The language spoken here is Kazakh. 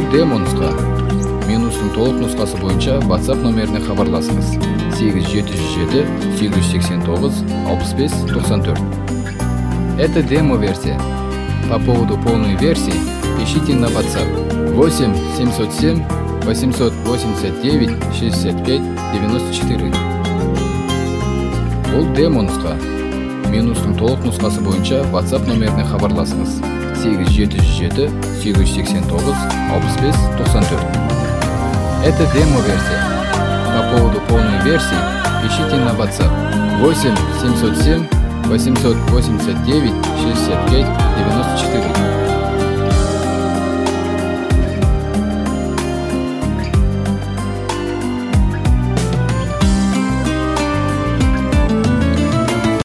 демо нуска. Минустун толук нускасы боюнча WhatsApp номерине кабарласыңыз. 8707 889 65 94. Это демо-версия. По поводу полной версии пишите на WhatsApp 8 707 889 65 94. Бул демо нуска. Минустун толук нускасы боюнча WhatsApp номерине кабарласыңыз. 8707 889 65 94. Это демо-версия. По поводу полной версии пишите на WhatsApp 8 707 889 65 94.